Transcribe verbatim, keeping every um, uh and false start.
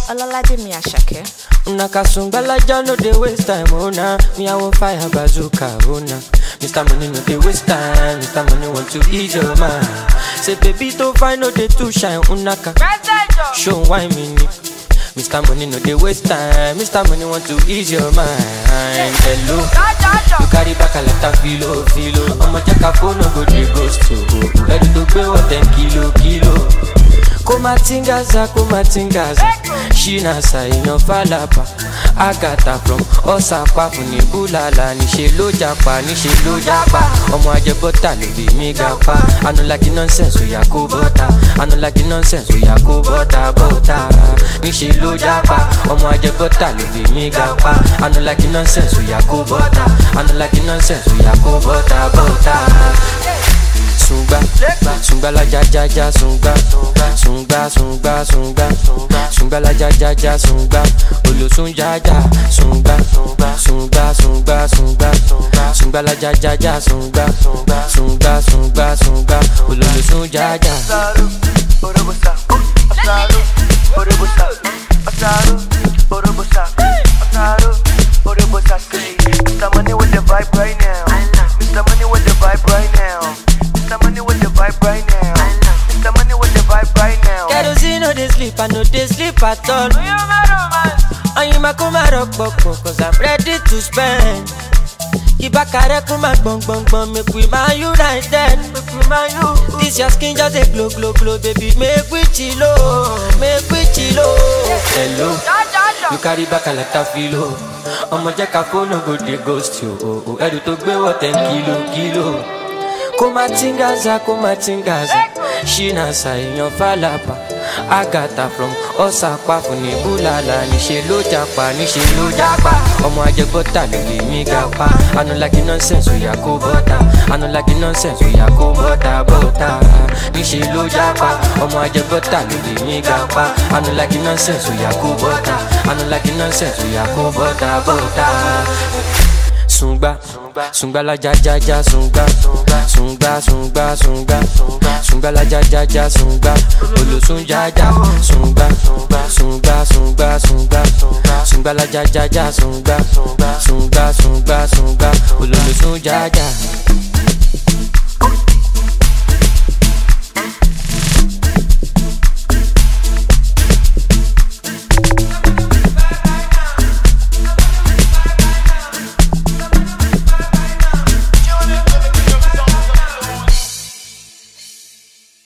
Olalaje mi Ashake. Unaka sungbala ja no dey waste time, oh nah. Me I want fire bazooka, oh nah. Mister Money no dey waste time, Mister Money want to ease your mind. Say baby to find no dey too shine, unaka. Show why me ni. Mister Money no dey waste time, Mister Money want to ease your mind. Hello, you carry back a lot of filo, filo. I'ma check a phone, no go dey ghost to. Ready to pay what ten kilo, kilo. Kumatingaza, kumatingaza. Shina sa ino falapa. Agata from Osapa funi bulala. Nishe lo japa, nishe lo japa. Omo aje bota lo bi mi gapa. I no like the nonsense, we ya ko bota. I no like the nonsense, we ya ko bota, bota. Nishe lo japa. Omo aje bota lo bi mi gapa. I no like the nonsense, we ya ko bota. I no like the nonsense, we ya ko bota, bota. Sunga, sunga la ja ja ja sunga, sunga sunga sunga, sunga la ja ja ja sunga, olo sunja ja sunga, sunga sunga sunga, sunga la ja ja ja sunga, sunga sunga sunga, olo sunja ja. Asaru, orobosa, asaru, orobosa, asaru, orobosa, asaru, orobosa. Mister Money with the vibe right now. Mister Money with the vibe right now. Mister Money with the vibe right now. Mister Money with the vibe right now. Kerosene no dey sleep, I no dey sleep at all. And you ma come rock boko, cause I'm ready to spend. Ibakare kuma bong bong bong, make we man united. This your skin just a glow glow glow, baby, make we chillo, make we chillo. Hello, you carry back a lot of filo. I'ma check a phone, no go dey ghost you. Oh oh, I do to pay what ten kilo, kilo. Kumatingaza, kumatingaza. Shina sa inyo falapa. Agata from Osapa funi bulala. Nishe lo japa, nishe lo japa. Omo aje bota lo bi mi gapa. I no like the nonsense, we ya ko bota. I no like the nonsense, we ya ko bota, bota. Nishe lo japa. Omo aje bota lo bi mi gapa. I no like the nonsense, we ya ko bota. I no like the nonsense, we ya ko bota, bota. Sunga, sunga la ja ja ja sunga, sunga sunga sunga, sunga la ja ja ja sunga, olo sunja ja sunga, sunga sunga sunga, sunga la ja ja ja sunga, sunga sunga sunga, olo sunja ja.